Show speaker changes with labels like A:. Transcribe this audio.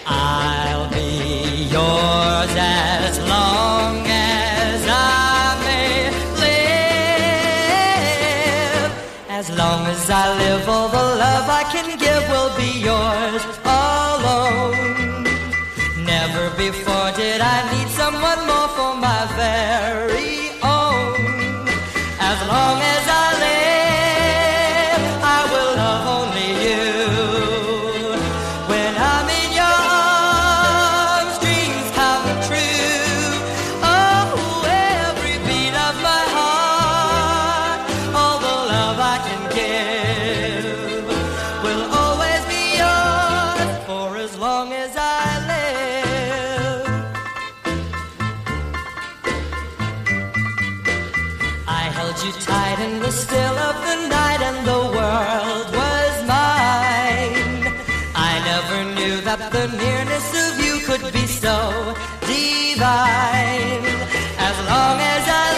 A: I'll be yours as long as I may live. As long as I live, all the love I can give will be yours alone. Never before did I need someone more for my very own. As long as I live, I will love only you. When I'm in your arms, dreams come true. Oh, every beat of my heart, all the love I can give will always be yours for as long as I live. I held you tight in the still of the night and the world was mine. I never knew that the nearness of you could be so divine. As long as I